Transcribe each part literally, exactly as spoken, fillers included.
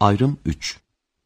Ayrım üç.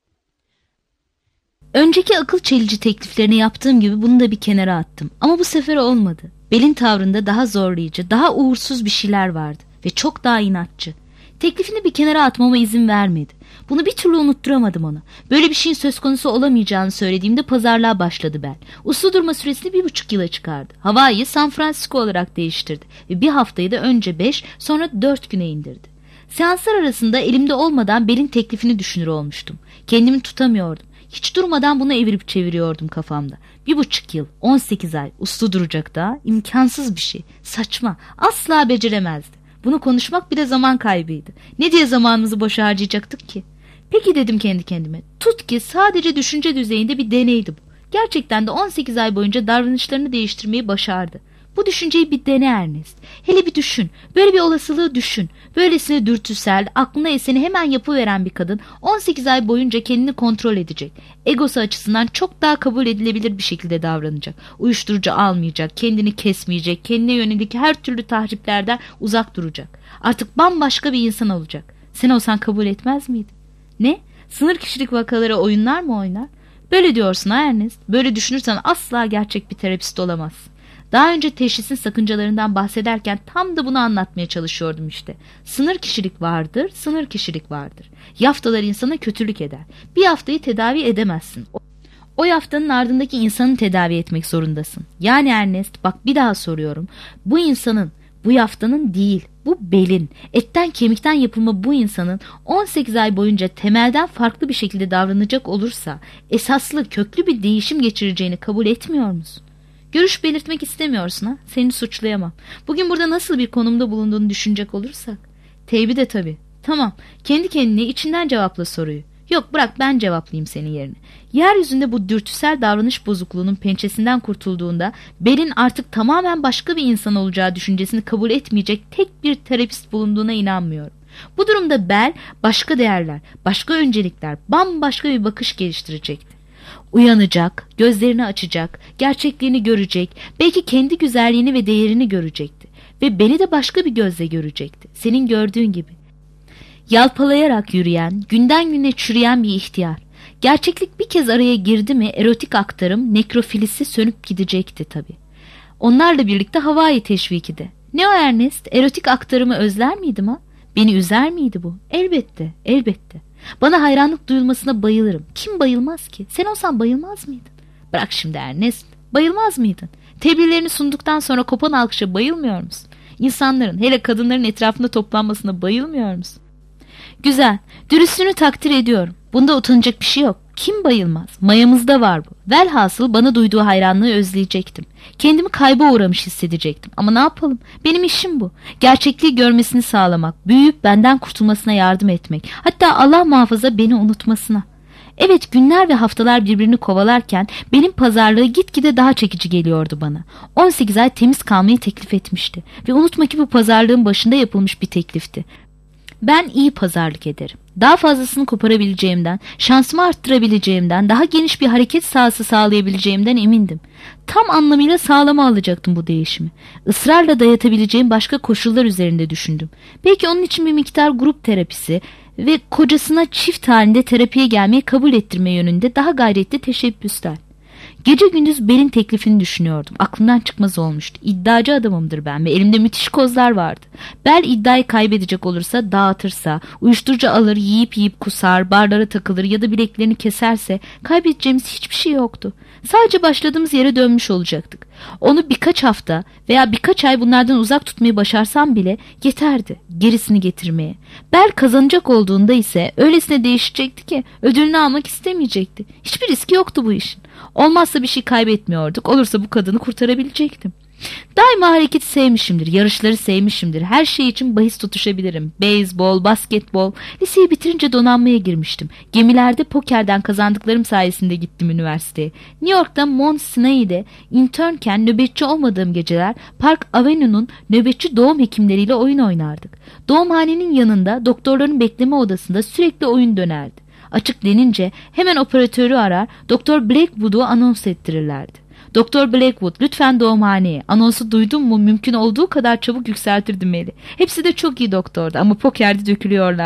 Önceki akıl çelici tekliflerini yaptığım gibi bunu da bir kenara attım. Ama bu sefer olmadı. Bel'in tavrında daha zorlayıcı, daha uğursuz bir şeyler vardı. Ve çok daha inatçı. Teklifini bir kenara atmama izin vermedi. Bunu bir türlü unutturamadım ona. Böyle bir şeyin söz konusu olamayacağını söylediğimde pazarlığa başladı Bel. Uslu durma süresini bir buçuk yıla çıkardı. Hawaii'yi San Francisco olarak değiştirdi. Ve bir haftayı da önce beş, sonra dört güne indirdi. Seanslar arasında elimde olmadan Bel'in teklifini düşünür olmuştum. Kendimi tutamıyordum. Hiç durmadan bunu evirip çeviriyordum kafamda. Bir buçuk yıl, on sekiz ay uslu duracak daha imkansız bir şey. Saçma, asla beceremezdi. Bunu konuşmak bile zaman kaybıydı. Ne diye zamanımızı boşa harcayacaktık ki? Peki dedim kendi kendime. Tut ki sadece düşünce düzeyinde bir deneydi bu. Gerçekten de on sekiz ay boyunca davranışlarını değiştirmeyi başardı. Bu düşünceyi bir dene Ernest. Hele bir düşün. Böyle bir olasılığı düşün. Böylesine dürtüsel, aklına eseni hemen yapıveren bir kadın on sekiz ay boyunca kendini kontrol edecek. Egosu açısından çok daha kabul edilebilir bir şekilde davranacak. Uyuşturucu almayacak, kendini kesmeyecek, kendine yönelik her türlü tahriplerden uzak duracak. Artık bambaşka bir insan olacak. Sen olsan kabul etmez miydin? Ne? Sınır kişilik vakaları oyunlar mı oynar? Böyle diyorsun ha Ernest. Böyle düşünürsen asla gerçek bir terapist olamazsın. Daha önce teşhisin sakıncalarından bahsederken tam da bunu anlatmaya çalışıyordum işte. Sınır kişilik vardır, sınır kişilik vardır. Yaftalar insana kötülük eder. Bir yaftayı tedavi edemezsin. O, o yaftanın ardındaki insanı tedavi etmek zorundasın. Yani Ernest, bak bir daha soruyorum. Bu insanın, bu yaftanın değil, bu Bel'in, etten kemikten yapılma bu insanın on sekiz ay boyunca temelden farklı bir şekilde davranacak olursa esaslı, köklü bir değişim geçireceğini kabul etmiyor musun? Görüş belirtmek istemiyorsun ha? Seni suçlayamam. Bugün burada nasıl bir konumda bulunduğunu düşünecek olursak. Teybi de tabii. Tamam. Kendi kendine içinden cevapla soruyu. Yok bırak ben cevaplayayım senin yerine. Yeryüzünde bu dürtüsel davranış bozukluğunun pençesinden kurtulduğunda Bel'in artık tamamen başka bir insan olacağı düşüncesini kabul etmeyecek tek bir terapist bulunduğuna inanmıyorum. Bu durumda Bel başka değerler, başka öncelikler, bambaşka bir bakış geliştirecekti. Uyanacak, gözlerini açacak, gerçekliğini görecek, belki kendi güzelliğini ve değerini görecekti. Ve beni de başka bir gözle görecekti. Senin gördüğün gibi. Yalpalayarak yürüyen, günden güne çürüyen bir ihtiyar. Gerçeklik bir kez araya girdi mi erotik aktarım, nekrofilisi sönüp gidecekti tabii. Onlarla birlikte Hawaii teşviki de. Ne o Ernest, erotik aktarımı özler miydim ha? Beni üzer miydi bu? Elbette, elbette. Bana hayranlık duyulmasına bayılırım. Kim bayılmaz ki? Sen olsan bayılmaz mıydın? Bırak şimdi Ernest. Bayılmaz mıydın? Tebliğlerini sunduktan sonra kopan alkışa bayılmıyor musun? İnsanların, hele kadınların etrafında toplanmasına bayılmıyor musun? Güzel. Dürüstlüğünü takdir ediyorum. Bunda utanacak bir şey yok. Kim bayılmaz? Mayamızda var bu. Velhasıl bana duyduğu hayranlığı özleyecektim. Kendimi kayba uğramış hissedecektim. Ama ne yapalım? Benim işim bu. Gerçekliği görmesini sağlamak, büyüyüp benden kurtulmasına yardım etmek. Hatta Allah muhafaza beni unutmasına. Evet, günler ve haftalar birbirini kovalarken benim pazarlığı gitgide daha çekici geliyordu bana. on sekiz ay temiz kalmayı teklif etmişti. Ve unutma ki bu pazarlığın başında yapılmış bir teklifti. Ben iyi pazarlık ederim. Daha fazlasını koparabileceğimden, şansımı arttırabileceğimden, daha geniş bir hareket sahası sağlayabileceğimden emindim. Tam anlamıyla sağlama alacaktım bu değişimi. Israrla dayatabileceğim başka koşullar üzerinde düşündüm. Belki onun için bir miktar grup terapisi ve kocasına çift halinde terapiye gelmeyi kabul ettirme yönünde daha gayretli teşebbüsler. Gece gündüz Bel'in teklifini düşünüyordum. Aklımdan çıkmaz olmuştu. İddiacı adamımdır ben ve elimde müthiş kozlar vardı. Bel iddiayı kaybedecek olursa, dağıtırsa, uyuşturucu alır, yiyip yiyip kusar, barlara takılır ya da bileklerini keserse kaybedeceğimiz hiçbir şey yoktu. Sadece başladığımız yere dönmüş olacaktık. Onu birkaç hafta veya birkaç ay bunlardan uzak tutmayı başarsam bile yeterdi gerisini getirmeye. Bel kazanacak olduğunda ise öylesine değişecekti ki ödülünü almak istemeyecekti. Hiçbir riski yoktu bu işin. Olmazsa bir şey kaybetmiyorduk. Olursa bu kadını kurtarabilecektim. Daima hareketi sevmişimdir. Yarışları sevmişimdir. Her şey için bahis tutuşabilirim. Beyzbol, basketbol. Liseyi bitirince donanmaya girmiştim. Gemilerde pokerden kazandıklarım sayesinde gittim üniversiteye. New York'ta Mount Sinai'de internken nöbetçi olmadığım geceler Park Avenue'nun nöbetçi doğum hekimleriyle oyun oynardık. Doğumhanenin yanında doktorların bekleme odasında sürekli oyun dönerdi. Açık denince hemen operatörü arar, Doktor Blackwood'u anons ettirirlerdi. Doktor Blackwood, lütfen doğumhaneye. Anonsu duydun mu? Mümkün olduğu kadar çabuk yükseltirdim eli. Hepsi de çok iyi doktordu ama pokerde dökülüyorlardı.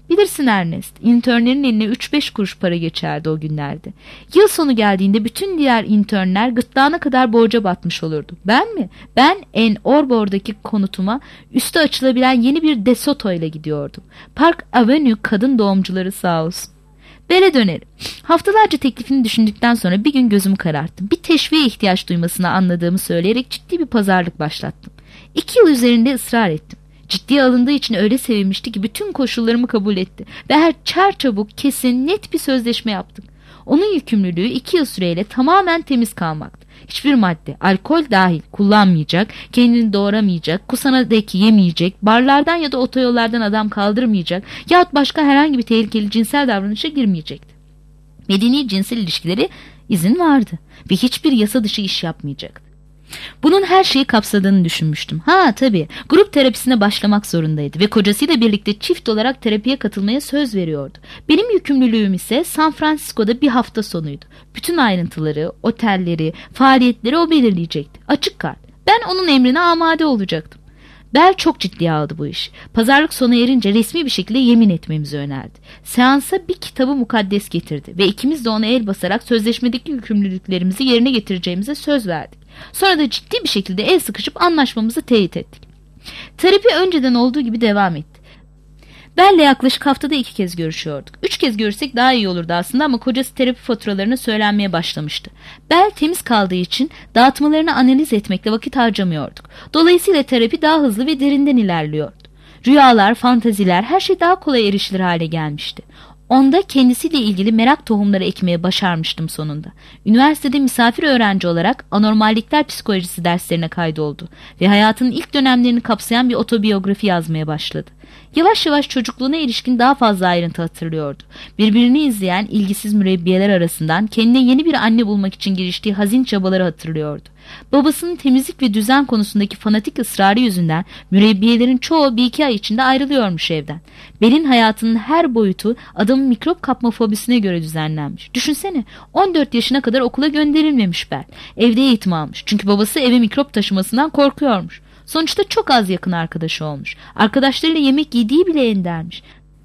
Bilirsin Ernest, internlerin eline üç beş kuruş para geçerdi o günlerde. Yıl sonu geldiğinde bütün diğer internler gırtlağına kadar borca batmış olurdu. Ben mi? Ben Ann Arbor'daki konutuma üstü açılabilen yeni bir DeSoto ile gidiyordum. Park Avenue kadın doğumcuları sağ olsun. Bele dönelim. Haftalarca teklifini düşündükten sonra bir gün gözümü kararttım. Bir teşviğe ihtiyaç duymasını anladığımı söyleyerek ciddi bir pazarlık başlattım. İki yıl üzerinde ısrar ettim. Ciddiye alındığı için öyle sevinmişti ki bütün koşullarımı kabul etti ve her çarçabuk, kesin, net bir sözleşme yaptık. Onun yükümlülüğü iki yıl süreyle tamamen temiz kalmaktı. Hiçbir madde, alkol dahil kullanmayacak, kendini doğramayacak, kusana dek yemeyecek, barlardan ya da otoyollardan adam kaldırmayacak yahut başka herhangi bir tehlikeli cinsel davranışa girmeyecekti. Medeni cinsel ilişkileri izin vardı ve hiçbir yasa dışı iş yapmayacaktı. Bunun her şeyi kapsadığını düşünmüştüm. Ha tabii, grup terapisine başlamak zorundaydı ve kocasıyla birlikte çift olarak terapiye katılmaya söz veriyordu. Benim yükümlülüğüm ise San Francisco'da bir hafta sonuydu. Bütün ayrıntıları, otelleri, faaliyetleri o belirleyecekti. Açık kart. Ben onun emrine amade olacaktım. Bel çok ciddiye aldı bu iş. Pazarlık sona erince resmi bir şekilde yemin etmemizi önerdi. Seansa bir kitabı mukaddes getirdi ve ikimiz de ona el basarak sözleşmedeki yükümlülüklerimizi yerine getireceğimize söz verdik. Sonra da ciddi bir şekilde el sıkışıp anlaşmamızı teyit ettik. Terapi önceden olduğu gibi devam etti. Bel'le yaklaşık haftada iki kez görüşüyorduk. Üç kez görüşsek daha iyi olurdu aslında ama kocası terapi faturalarına söylenmeye başlamıştı. Bel temiz kaldığı için dağıtmalarını analiz etmekle vakit harcamıyorduk. Dolayısıyla terapi daha hızlı ve derinden ilerliyordu. Rüyalar, fantaziler, her şey daha kolay erişilir hale gelmişti. Onda kendisiyle ilgili merak tohumları ekmeye başarmıştım sonunda. Üniversitede misafir öğrenci olarak anormallikler psikolojisi derslerine kaydoldu ve hayatının ilk dönemlerini kapsayan bir otobiyografi yazmaya başladı. Yavaş yavaş çocukluğuna ilişkin daha fazla ayrıntı hatırlıyordu. Birbirini izleyen ilgisiz mürebbiyeler arasından kendine yeni bir anne bulmak için giriştiği hazin çabaları hatırlıyordu. Babasının temizlik ve düzen konusundaki fanatik ısrarı yüzünden mürebbiyelerin çoğu bir iki ay içinde ayrılıyormuş evden. Bel'in hayatının her boyutu adamın mikrop kapma fobisine göre düzenlenmiş. Düşünsene, on dört yaşına kadar okula gönderilmemiş Bel. Evde eğitim almış çünkü babası eve mikrop taşımasından korkuyormuş. Sonuçta çok az yakın arkadaşı olmuş. Arkadaşlarıyla yemek yediği bile endermiş.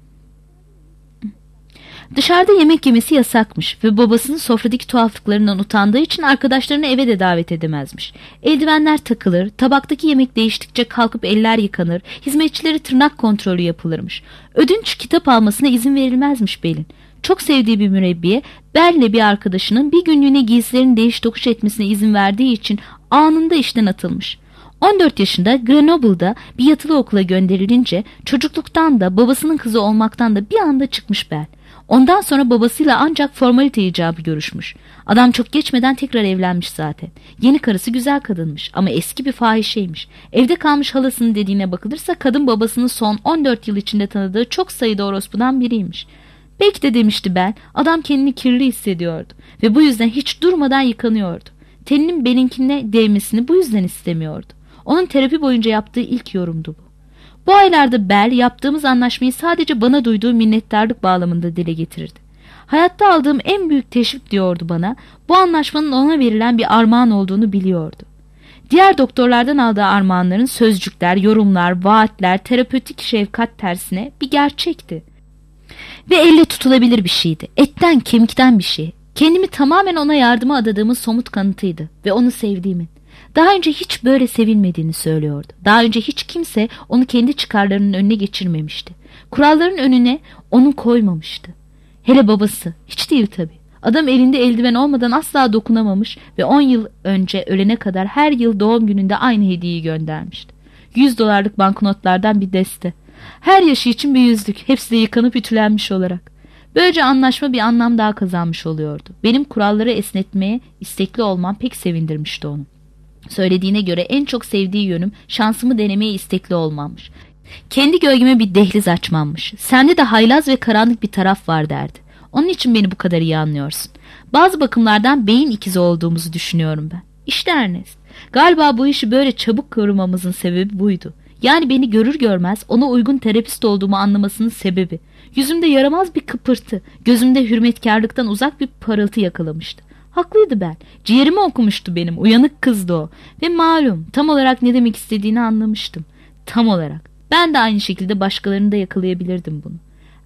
Dışarıda yemek yemesi yasakmış ve babasının sofradaki tuhaflıklarından utandığı için arkadaşlarını eve de davet edemezmiş. Eldivenler takılır, tabaktaki yemek değiştikçe kalkıp eller yıkanır, hizmetçileri tırnak kontrolü yapılırmış. Ödünç kitap almasına izin verilmezmiş Bel'in. Çok sevdiği bir mürebbiye, Bel'le bir arkadaşının bir günlüğüne giysilerini değiş tokuş etmesine izin verdiği için anında işten atılmış. on dört yaşında Grenoble'da bir yatılı okula gönderilince çocukluktan da babasının kızı olmaktan da bir anda çıkmış Bel. Ondan sonra babasıyla ancak formalite icabı görüşmüş. Adam çok geçmeden tekrar evlenmiş zaten. Yeni karısı güzel kadınmış ama eski bir fahişeymiş. Evde kalmış halasının dediğine bakılırsa kadın babasının son on dört yıl içinde tanıdığı çok sayıda orospudan biriymiş. Belki de demişti Bel, adam kendini kirli hissediyordu ve bu yüzden hiç durmadan yıkanıyordu. Teninin benimkine değmesini bu yüzden istemiyordu. Onun terapi boyunca yaptığı ilk yorumdu bu. Bu aylarda Bel yaptığımız anlaşmayı sadece bana duyduğu minnettarlık bağlamında dile getirirdi. Hayatta aldığım en büyük teşvik diyordu bana, bu anlaşmanın ona verilen bir armağan olduğunu biliyordu. Diğer doktorlardan aldığı armağanların sözcükler, yorumlar, vaatler, terapötik şefkat tersine bir gerçekti. Ve elle tutulabilir bir şeydi. Etten kemikten bir şey. Kendimi tamamen ona yardıma adadığımın somut kanıtıydı ve onu sevdiğimin. Daha önce hiç böyle sevilmediğini söylüyordu. Daha önce hiç kimse onu kendi çıkarlarının önüne geçirmemişti. Kuralların önüne onu koymamıştı. Hele babası. Hiç değil tabii. Adam elinde eldiven olmadan asla dokunamamış ve on yıl önce ölene kadar her yıl doğum gününde aynı hediyeyi göndermişti. Yüz dolarlık banknotlardan bir deste. Her yaşı için bir yüzlük. Hepsi de yıkanıp ütülenmiş olarak. Böylece anlaşma bir anlam daha kazanmış oluyordu. Benim kuralları esnetmeye istekli olmam pek sevindirmişti onu. Söylediğine göre en çok sevdiği yönüm şansımı denemeye istekli olmamış. Kendi gölgeme bir dehliz açmamış. Sende de haylaz ve karanlık bir taraf var derdi. Onun için beni bu kadar iyi anlıyorsun. Bazı bakımlardan beyin ikizi olduğumuzu düşünüyorum ben. İşte Ernest. Galiba bu işi böyle çabuk kıvırmamızın sebebi buydu. Yani beni görür görmez ona uygun terapist olduğumu anlamasının sebebi. Yüzümde yaramaz bir kıpırtı, gözümde hürmetkarlıktan uzak bir parıltı yakalamıştı. Haklıydı ben. Ciğerimi okumuştu benim. Uyanık kızdı o. Ve malum tam olarak ne demek istediğini anlamıştım. Tam olarak. Ben de aynı şekilde başkalarını da yakalayabilirdim bunu.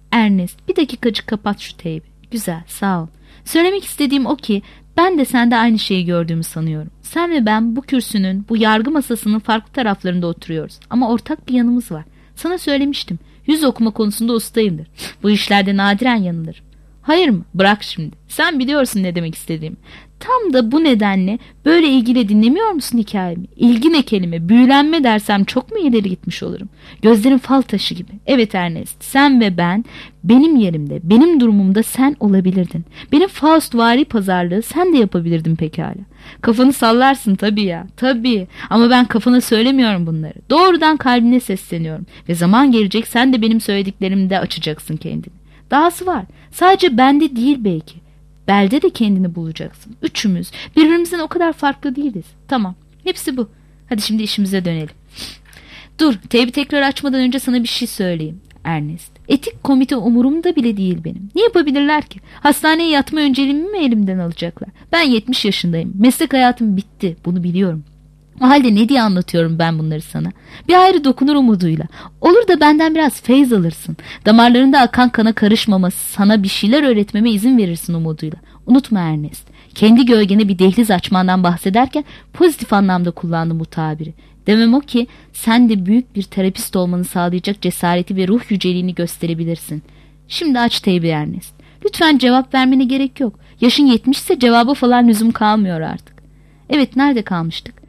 Ernest, bir dakikacık kapat şu teybi. Güzel, sağ ol. Söylemek istediğim o ki ben de sende aynı şeyi gördüğümü sanıyorum. Sen ve ben bu kürsünün, bu yargı masasının farklı taraflarında oturuyoruz. Ama ortak bir yanımız var. Sana söylemiştim. Yüz okuma konusunda ustayımdır. Bu işlerde nadiren yanılırım. Hayır mı? Bırak şimdi. Sen biliyorsun ne demek istediğimi. Tam da bu nedenle böyle ilgiyle dinlemiyor musun hikayemi? İlgi ne kelime? Büyülenme dersem çok mu ileri gitmiş olurum? Gözlerin fal taşı gibi. Evet Ernest, sen ve ben benim yerimde, benim durumumda sen olabilirdin. Benim Faustvari pazarlığı sen de yapabilirdin pekala. Kafanı sallarsın tabii ya, tabii. Ama ben kafana söylemiyorum bunları. Doğrudan kalbine sesleniyorum. Ve zaman gelecek sen de benim söylediklerimde açacaksın kendini. Dahası var. Sadece bende değil belki. Belde de kendini bulacaksın. Üçümüz birbirimizden o kadar farklı değiliz. Tamam. Hepsi bu. Hadi şimdi işimize dönelim. Dur. Teybi tekrar açmadan önce sana bir şey söyleyeyim. Ernest. Etik komite umurumda bile değil benim. Ne yapabilirler ki? Hastaneye yatma önceliğimi mi elimden alacaklar? Ben yetmiş yaşındayım. Meslek hayatım bitti. Bunu biliyorum. O halde ne diye anlatıyorum ben bunları sana? Bir ayrı dokunur umuduyla. Olur da benden biraz feyz alırsın. Damarlarında akan kana karışmaması, sana bir şeyler öğretmeme izin verirsin umuduyla. Unutma Ernest. Kendi gölgene bir dehliz açmandan bahsederken pozitif anlamda kullandım bu tabiri. Demem o ki sen de büyük bir terapist olmanı sağlayacak cesareti ve ruh yüceliğini gösterebilirsin. Şimdi aç teybi Ernest. Lütfen cevap vermene gerek yok. Yaşın yetmişse cevaba falan lüzum kalmıyor artık. Evet, nerede kalmıştık?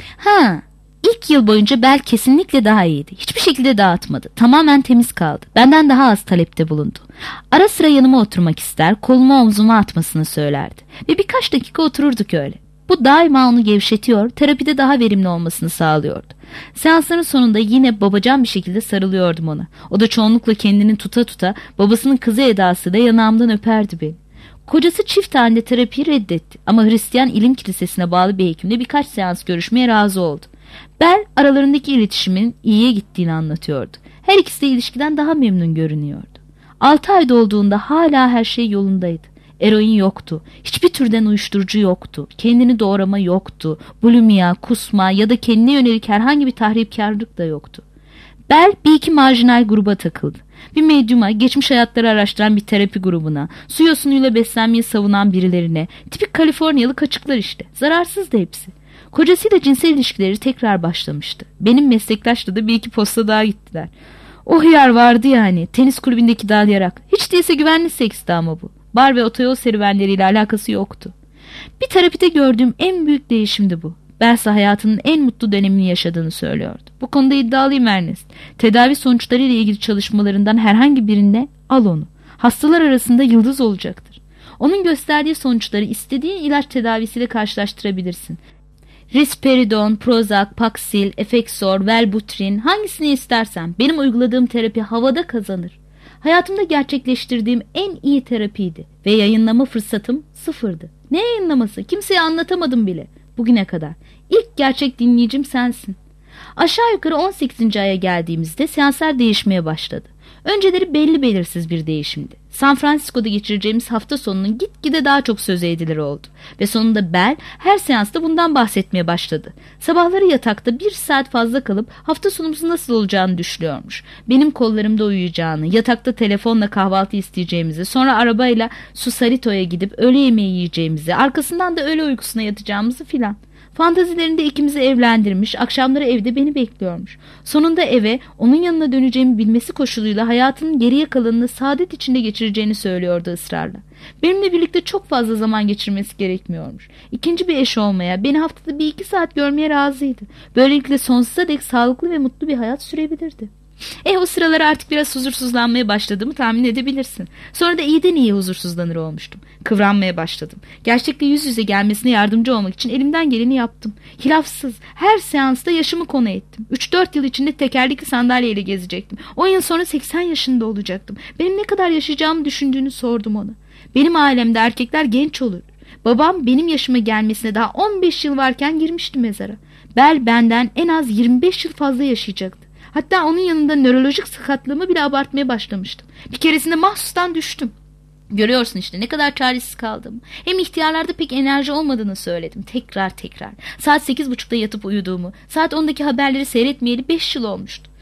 Ha, ilk yıl boyunca Bel kesinlikle daha iyiydi. Hiçbir şekilde dağıtmadı. Tamamen temiz kaldı. Benden daha az talepte bulundu. Ara sıra yanıma oturmak ister, kolumu omzuma atmasını söylerdi. Ve birkaç dakika otururduk öyle. Bu daima onu gevşetiyor, terapide daha verimli olmasını sağlıyordu. Seansların sonunda yine babacan bir şekilde sarılıyordum ona. O da çoğunlukla kendini tuta tuta babasının kızı edasıyla yanağımdan öperdi beni. Kocası çift halinde terapiyi reddetti ama Hristiyan İlim Kilisesi'ne bağlı bir hekimle birkaç seans görüşmeye razı oldu. Bel aralarındaki iletişimin iyiye gittiğini anlatıyordu. Her ikisi de ilişkiden daha memnun görünüyordu. Altı ayda olduğunda hala her şey yolundaydı. Eroin yoktu, hiçbir türden uyuşturucu yoktu, kendini doğrama yoktu, bulimia, kusma ya da kendine yönelik herhangi bir tahripkarlık da yoktu. Bel bir iki marjinal gruba takıldı. Bir medyuma, geçmiş hayatları araştıran bir terapi grubuna, su yosunuyla beslenmeyi savunan birilerine, tipik Kaliforniyalı kaçıklar işte. Zararsızdı hepsi. Kocasıyla cinsel ilişkileri tekrar başlamıştı. Benim meslektaşla da bir iki posta daha gittiler. O hıyar vardı yani, tenis kulübündeki dalyarak. Hiç değilse güvenli seksti ama bu. Bar ve otoyol serüvenleriyle alakası yoktu. Bir terapide gördüğüm en büyük değişimdi bu. Belsa hayatının en mutlu dönemini yaşadığını söylüyordu. Bu konuda iddialıyım Ernest. Tedavi sonuçları ile ilgili çalışmalarından herhangi birine al onu. Hastalar arasında yıldız olacaktır. Onun gösterdiği sonuçları istediğin ilaç tedavisiyle karşılaştırabilirsin. Risperidon, Prozac, Paxil, Effexor, Wellbutrin, hangisini istersen benim uyguladığım terapi havada kazanır. Hayatımda gerçekleştirdiğim en iyi terapiydi ve yayınlama fırsatım sıfırdı. Ne yayınlaması? Kimseye anlatamadım bile bugüne kadar. İlk gerçek dinleyicim sensin. Aşağı yukarı on sekizinci aya geldiğimizde seanslar değişmeye başladı. Önceleri belli belirsiz bir değişimdi. San Francisco'da geçireceğimiz hafta sonunun gitgide daha çok söz edilir oldu. Ve sonunda Bel her seansta bundan bahsetmeye başladı. Sabahları yatakta bir saat fazla kalıp hafta sonumuzun nasıl olacağını düşünüyormuş. Benim kollarımda uyuyacağını, yatakta telefonla kahvaltı isteyeceğimizi, sonra arabayla Susarito'ya gidip öğle yemeği yiyeceğimizi, arkasından da öğle uykusuna yatacağımızı filan. Fantazilerinde ikimizi evlendirmiş, akşamları evde beni bekliyormuş. Sonunda eve onun yanına döneceğimi bilmesi koşuluyla hayatının geriye kalanını saadet içinde geçireceğini söylüyordu ısrarla. Benimle birlikte çok fazla zaman geçirmesi gerekmiyormuş. İkinci bir eş olmaya, beni haftada bir iki saat görmeye razıydı. Böylelikle sonsuza dek sağlıklı ve mutlu bir hayat sürebilirdi. Eh o sıralar artık biraz huzursuzlanmaya başladığımı tahmin edebilirsin. Sonra da iyiden iyiye huzursuzlanır olmuştum. Kıvranmaya başladım. Gerçekle yüz yüze gelmesine yardımcı olmak için elimden geleni yaptım. Hilafsız her seansta yaşımı konu ettim. üç dört yıl içinde tekerlekli sandalyeyle gezecektim. on yıl sonra seksen yaşında olacaktım. Benim ne kadar yaşayacağımı düşündüğünü sordum ona. Benim ailemde erkekler genç olur. Babam benim yaşıma gelmesine daha on beş yıl varken girmişti mezara. Bel benden en az yirmi beş yıl fazla yaşayacaktı. Hatta onun yanında nörolojik sakatlığımı bile abartmaya başlamıştım. Bir keresinde mahsustan düştüm. Görüyorsun işte ne kadar çaresiz kaldım. Hem ihtiyarlarda pek enerji olmadığını söyledim. Tekrar tekrar. Saat sekiz buçukta yatıp uyuduğumu, saat ondaki haberleri seyretmeyeli beş yıl olmuştu.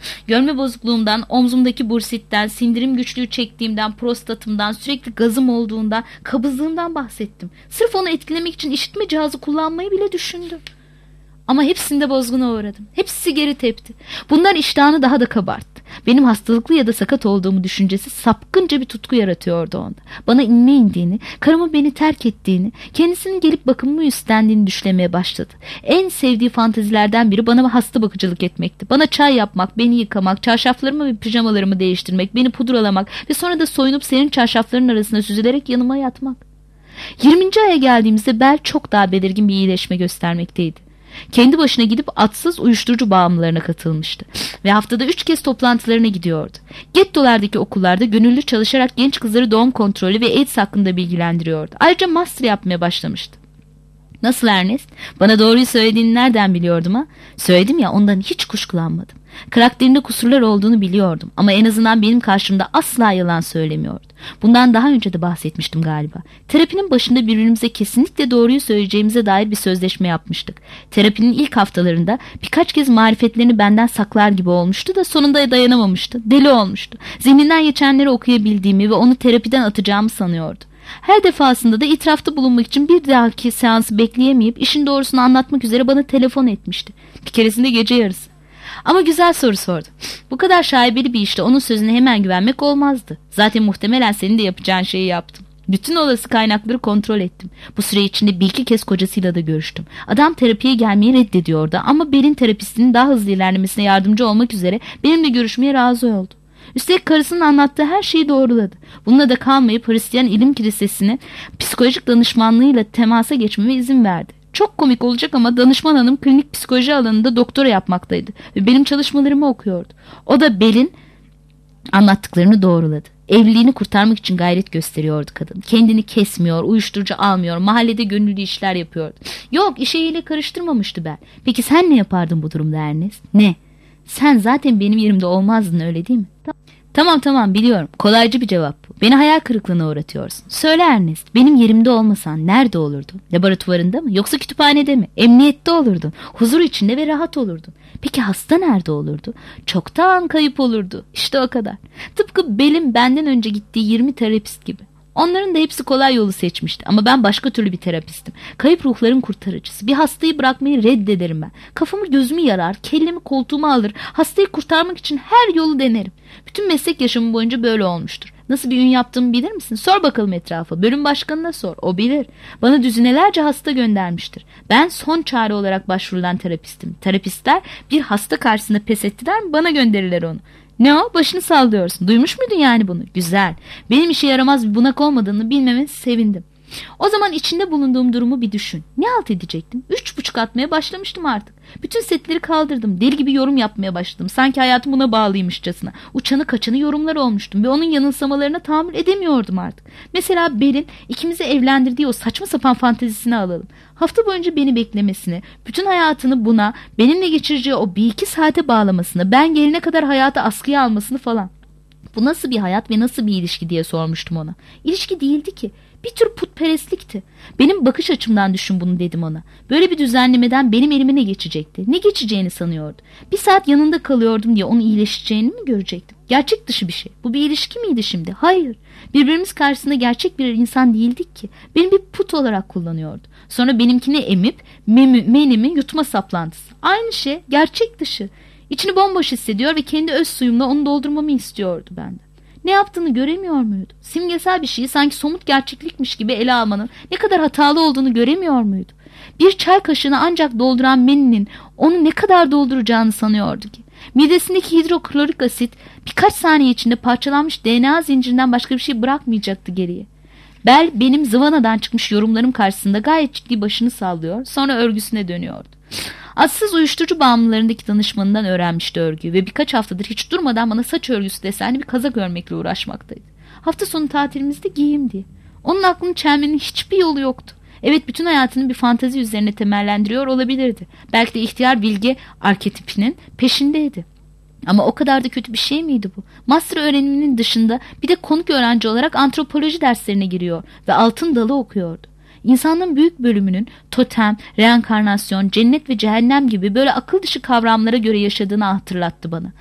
Görme bozukluğumdan, omzumdaki bursitten, sindirim güçlüğü çektiğimden, prostatımdan, sürekli gazım olduğundan, kabızlığımdan bahsettim. Sırf onu etkilemek için işitme cihazı kullanmayı bile düşündüm. Ama hepsinde bozguna uğradım. Hepsi geri tepti. Bunlar iştahını daha da kabarttı. Benim hastalıklı ya da sakat olduğumu düşüncesi sapkınca bir tutku yaratıyordu onda. Bana inme indiğini, karımın beni terk ettiğini, kendisinin gelip bakımımı üstlendiğini düşlemeye başladı. En sevdiği fantezilerden biri bana hasta bakıcılık etmekti. Bana çay yapmak, beni yıkamak, çarşaflarımı ve pijamalarımı değiştirmek, beni pudralamak ve sonra da soyunup serin çarşafların arasına süzülerek yanıma yatmak. yirminci aya geldiğimizde Bel çok daha belirgin bir iyileşme göstermekteydi. Kendi başına gidip atsız uyuşturucu bağımlılarına katılmıştı ve haftada üç kez toplantılarına gidiyordu. Gettolardaki okullarda gönüllü çalışarak genç kızları doğum kontrolü ve AIDS hakkında bilgilendiriyordu. Ayrıca master yapmaya başlamıştı. Nasıl Ernest? Bana doğruyu söylediğini nereden biliyordum ha? Söyledim ya, ondan hiç kuşkulanmadım. Karakterinde kusurlar olduğunu biliyordum ama en azından benim karşımda asla yalan söylemiyordu. Bundan daha önce de bahsetmiştim galiba. Terapinin başında birbirimize kesinlikle doğruyu söyleyeceğimize dair bir sözleşme yapmıştık. Terapinin ilk haftalarında birkaç kez marifetlerini benden saklar gibi olmuştu da sonunda dayanamamıştı. Deli olmuştu. Zihninden geçenleri okuyabildiğimi ve onu terapiden atacağımı sanıyordu. Her defasında da itirafta bulunmak için bir dahaki seansı bekleyemeyip işin doğrusunu anlatmak üzere bana telefon etmişti. Bir keresinde gece yarısı. Ama güzel soru sordu. Bu kadar şaibeli bir işte onun sözüne hemen güvenmek olmazdı. Zaten muhtemelen senin de yapacağın şeyi yaptım. Bütün olası kaynakları kontrol ettim. Bu süre içinde bir iki kez kocasıyla da görüştüm. Adam terapiye gelmeyi reddediyordu ama Bel'in terapistinin daha hızlı ilerlemesine yardımcı olmak üzere benimle görüşmeye razı oldu. Üstelik karısının anlattığı her şeyi doğruladı. Bununla da kalmayıp Hristiyan İlim Kilisesi'ne psikolojik danışmanlığıyla temasa geçmeme izin verdi. Çok komik olacak ama danışman hanım klinik psikoloji alanında doktora yapmaktaydı ve benim çalışmalarımı okuyordu. O da Bel'in anlattıklarını doğruladı. Evliliğini kurtarmak için gayret gösteriyordu kadın. Kendini kesmiyor, uyuşturucu almıyor, mahallede gönüllü işler yapıyordu. Yok, işe ile karıştırmamıştı Bel. Peki sen ne yapardın bu durumda Ernest? Ne? Sen zaten benim yerimde olmazdın, öyle değil mi? Tamam tamam biliyorum. Kolaycı bir cevap bu. Beni hayal kırıklığına uğratıyorsun. Söyle Ernest, benim yerimde olmasan nerede olurdun? Laboratuvarında mı? Yoksa kütüphanede mi? Emniyette olurdun. Huzur içinde ve rahat olurdun. Peki hasta nerede olurdu? Çoktan kayıp olurdu. İşte o kadar. Tıpkı Bel'in benden önce gittiği yirmi terapist gibi. Onların da hepsi kolay yolu seçmişti ama ben başka türlü bir terapistim. Kayıp ruhların kurtarıcısı. Bir hastayı bırakmayı reddederim ben. Kafamı gözümü yarar, kellemi koltuğuma alır, hastayı kurtarmak için her yolu denerim. Bütün meslek yaşamım boyunca böyle olmuştur. Nasıl bir ün yaptığımı bilir misin? Sor bakalım etrafa. Bölüm başkanına sor. O bilir. Bana düzinelerce hasta göndermiştir. Ben son çare olarak başvurulan terapistim. Terapistler bir hasta karşısında pes ettiler mi bana gönderirler onu. Ne o? Başını sallıyorsun. Duymuş muydun yani bunu? Güzel. Benim işe yaramaz bir bunak olmadığını bilmeme sevindim. O zaman içinde bulunduğum durumu bir düşün. Ne halt edecektim? Üç buçuk atmaya başlamıştım artık. Bütün setleri kaldırdım. Deli gibi yorum yapmaya başladım. Sanki hayatım buna bağlıymışçasına. Uçanı kaçanı yorumlar olmuştum ve onun yanılsamalarına tahammül edemiyordum artık. Mesela Bel'in ikimizi evlendirdiği o saçma sapan fantezisini alalım. Hafta boyunca beni beklemesini, bütün hayatını buna, benimle geçireceği o bir iki saate bağlamasını, ben gelene kadar hayatı askıya almasını falan. Bu nasıl bir hayat ve nasıl bir ilişki diye sormuştum ona. İlişki değildi ki. Bir tür putperestlikti. Benim bakış açımdan düşün bunu dedim ona. Böyle bir düzenlemeden benim elime ne geçecekti? Ne geçeceğini sanıyordu. Bir saat yanında kalıyordum diye onun iyileşeceğini mi görecektim? Gerçek dışı bir şey. Bu bir ilişki miydi şimdi? Hayır. Birbirimiz karşısında gerçek bir insan değildik ki. Beni bir put olarak kullanıyordu. Sonra benimkini emip memi, menimi yutma saplantısı. Aynı şey, gerçek dışı. İçini bomboş hissediyor ve kendi öz suyumla onu doldurmamı istiyordu benden. Ne yaptığını göremiyor muydu? Simgesel bir şeyi sanki somut gerçeklikmiş gibi ele almanın ne kadar hatalı olduğunu göremiyor muydu? Bir çay kaşığını ancak dolduran meninin onu ne kadar dolduracağını sanıyordu ki. Midesindeki hidroklorik asit birkaç saniye içinde parçalanmış D N A zincirinden başka bir şey bırakmayacaktı geriye. Bel benim zıvanadan çıkmış yorumlarım karşısında gayet ciddi başını sallıyor, sonra örgüsüne dönüyordu. Atsız uyuşturucu bağımlılarındaki danışmanından öğrenmişti örgüyü ve birkaç haftadır hiç durmadan bana saç örgüsü desenli bir kazak örmekle uğraşmaktaydı. Hafta sonu tatilimizde giyeyim diye. Onun aklını çelmenin hiçbir yolu yoktu. Evet, bütün hayatını bir fantezi üzerine temellendiriyor olabilirdi. Belki de ihtiyar bilge arketipinin peşindeydi. Ama o kadar da kötü bir şey miydi bu? Master öğreniminin dışında bir de konuk öğrenci olarak antropoloji derslerine giriyor ve altın dalı okuyordu. İnsanlığın büyük bölümünün totem, reenkarnasyon, cennet ve cehennem gibi böyle akıl dışı kavramlara göre yaşadığını hatırlattı bana.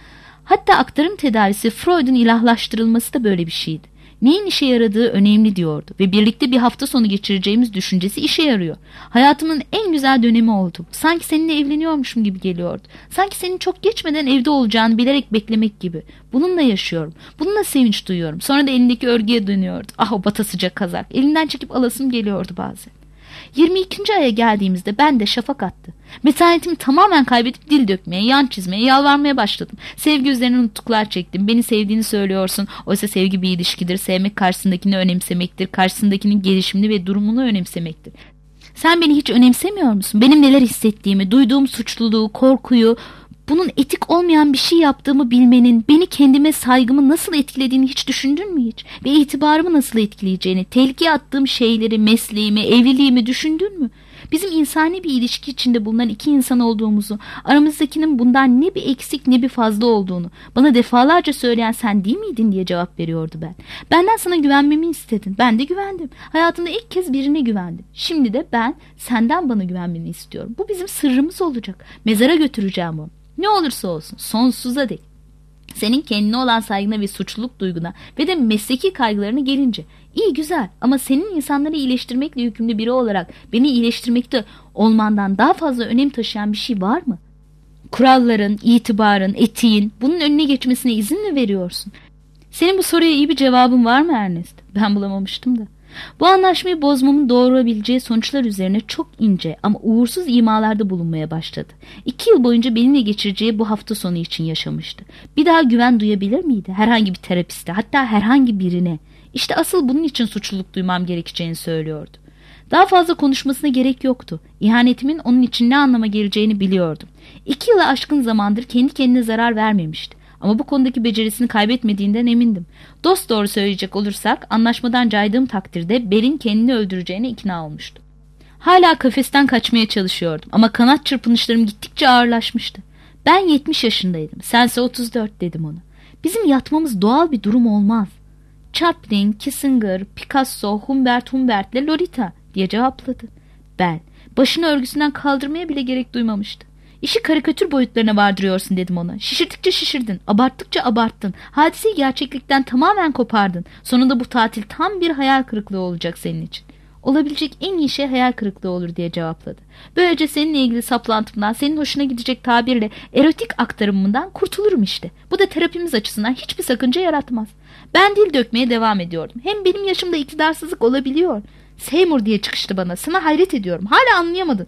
Hatta aktarım tedavisi, Freud'un ilahlaştırılması da böyle bir şeydi. Neyin işe yaradığı önemli diyordu ve birlikte bir hafta sonu geçireceğimiz düşüncesi işe yarıyor. Hayatımın en güzel dönemi oldu. Sanki seninle evleniyormuşum gibi geliyordu. Sanki senin çok geçmeden evde olacağını bilerek beklemek gibi. Bununla yaşıyorum. Bununla sevinç duyuyorum. Sonra da elindeki örgüye dönüyordu. Ah, o batasıca kazak. Elinden çekip alasım geliyordu bazen. yirmi ikinci aya geldiğimizde ben de şafak attı. Metanetimi tamamen kaybedip dil dökmeye, yan çizmeye, yalvarmaya başladım. Sevgi üzerine nutuklar çektim. Beni sevdiğini söylüyorsun. Oysa sevgi bir ilişkidir. Sevmek karşısındakini önemsemektir. Karşısındakinin gelişimini ve durumunu önemsemektir. Sen beni hiç önemsemiyor musun? Benim neler hissettiğimi, duyduğum suçluluğu, korkuyu, bunun etik olmayan bir şey yaptığımı bilmenin beni, kendime saygımı nasıl etkilediğini hiç düşündün mü hiç? Ve itibarımı nasıl etkileyeceğini, tehlikeye attığım şeyleri, mesleğimi, evliliğimi düşündün mü? Bizim insani bir ilişki içinde bulunan iki insan olduğumuzu, aramızdakinin bundan ne bir eksik ne bir fazla olduğunu bana defalarca söyleyen sen değil miydin diye cevap veriyordu ben. Benden sana güvenmemi istedin. Ben de güvendim. Hayatımda ilk kez birine güvendim. Şimdi de ben senden bana güvenmeni istiyorum. Bu bizim sırrımız olacak. Mezara götüreceğim onu. Ne olursa olsun, sonsuza dek. Senin kendine olan saygına ve suçluluk duyguna ve de mesleki kaygılarına gelince, iyi güzel, ama senin insanları iyileştirmekle yükümlü biri olarak beni iyileştirmekte olmandan daha fazla önem taşıyan bir şey var mı? Kuralların, itibarın, etiğin bunun önüne geçmesine izin mi veriyorsun? Senin bu soruya iyi bir cevabın var mı Ernest? Ben bulamamıştım da. Bu anlaşmayı bozmamın doğurabileceği sonuçlar üzerine çok ince ama uğursuz imalarda bulunmaya başladı. İki yıl boyunca benimle geçireceği bu hafta sonu için yaşamıştı. Bir daha güven duyabilir miydi? Herhangi bir terapiste, hatta herhangi birine. İşte asıl bunun için suçluluk duymam gerekeceğini söylüyordu. Daha fazla konuşmasına gerek yoktu. İhanetimin onun için ne anlama geleceğini biliyordum. İki yılı aşkın zamandır kendi kendine zarar vermemişti. Ama bu konudaki becerisini kaybetmediğinden emindim. Dost doğru söyleyecek olursak, anlaşmadan caydığım takdirde Bel'in kendini öldüreceğine ikna olmuştum. Hala kafesten kaçmaya çalışıyordum ama kanat çırpınışlarım gittikçe ağırlaşmıştı. Ben yetmiş yaşındaydım, sense otuz dört dedim ona. Bizim yatmamız doğal bir durum olmaz. Chaplin, Kissinger, Picasso, Humbert Humbert ile Lolita diye cevapladı. Bel, başını örgüsünden kaldırmaya bile gerek duymamıştı. İşi karikatür boyutlarına vardırıyorsun dedim ona. Şişirdikçe şişirdin, abarttıkça abarttın. Hadiseyi gerçeklikten tamamen kopardın. Sonunda bu tatil tam bir hayal kırıklığı olacak senin için. Olabilecek en iyi şey hayal kırıklığı olur diye cevapladı. Böylece seninle ilgili saplantımdan, senin hoşuna gidecek tabirle erotik aktarımından kurtulurum işte. Bu da terapimiz açısından hiçbir sakınca yaratmaz. Ben dil dökmeye devam ediyordum. Hem benim yaşımda iktidarsızlık olabiliyor. Seymour diye çıkıştı bana. Sana hayret ediyorum. Hala anlayamadın.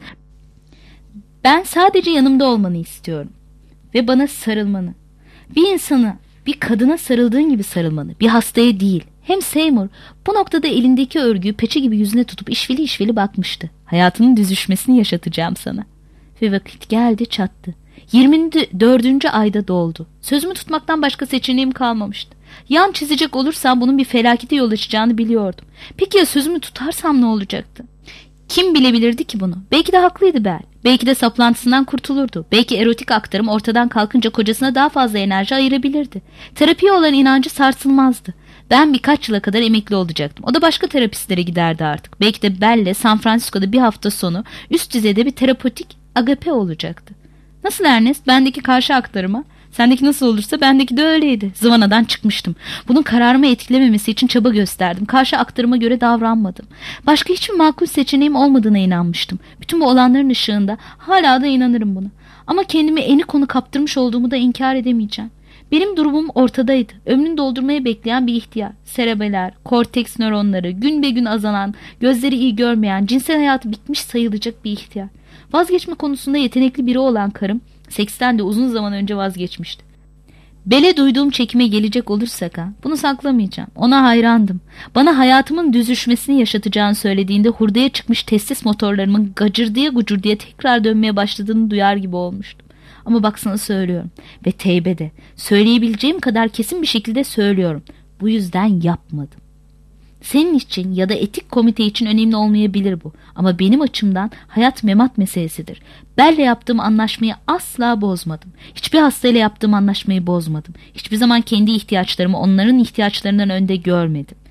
Ben sadece yanımda olmanı istiyorum. Ve bana sarılmanı. Bir insana, bir kadına sarıldığın gibi sarılmanı. Bir hastaya değil. Hem Seymour bu noktada elindeki örgüyü peçe gibi yüzüne tutup işveli işveli bakmıştı. Hayatının düzüşmesini yaşatacağım sana. Ve vakit geldi çattı. yirmi dördüncü ayda doldu. Sözümü tutmaktan başka seçeneğim kalmamıştı. Yan çizecek olursam bunun bir felakete yol açacağını biliyordum. Peki ya sözümü tutarsam ne olacaktı? Kim bilebilirdi ki bunu? Belki de haklıydı Bel. Belki de saplantısından kurtulurdu. Belki erotik aktarım ortadan kalkınca kocasına daha fazla enerji ayırabilirdi. Terapiye olan inancı sarsılmazdı. Ben birkaç yıla kadar emekli olacaktım. O da başka terapistlere giderdi artık. Belki de Bel'le San Francisco'da bir hafta sonu üst düzeyde bir terapötik agape olacaktı. Nasıl Ernest? Bendeki karşı aktarıma? Sendeki nasıl olursa bendeki de öyleydi. Zıvanadan çıkmıştım. Bunun kararımı etkilememesi için çaba gösterdim. Karşı aktarıma göre davranmadım. Başka hiçbir makul seçeneğim olmadığına inanmıştım. Bütün bu olanların ışığında hala da inanırım buna. Ama kendimi eni konu kaptırmış olduğumu da inkar edemeyeceğim. Benim durumum ortadaydı. Ömrünü doldurmaya bekleyen bir ihtiyar. Serebeler, korteks nöronları, gün be gün azalan, gözleri iyi görmeyen, cinsel hayatı bitmiş sayılacak bir ihtiyar. Vazgeçme konusunda yetenekli biri olan karım, seksten de uzun zaman önce vazgeçmişti. Bel'e duyduğum çekime gelecek olursak ha, bunu saklamayacağım. Ona hayrandım. Bana hayatımın düzüşmesini yaşatacağını söylediğinde hurdaya çıkmış testis motorlarımın gacırdıya gucurduya tekrar dönmeye başladığını duyar gibi olmuştum. Ama baksana söylüyorum ve teybede söyleyebileceğim kadar kesin bir şekilde söylüyorum. Bu yüzden yapmadım. Senin için ya da etik komite için önemli olmayabilir bu. Ama benim açımdan hayat memat meselesidir. Bel'le yaptığım anlaşmayı asla bozmadım. Hiçbir hastayla yaptığım anlaşmayı bozmadım. Hiçbir zaman kendi ihtiyaçlarımı onların ihtiyaçlarından önde görmedim.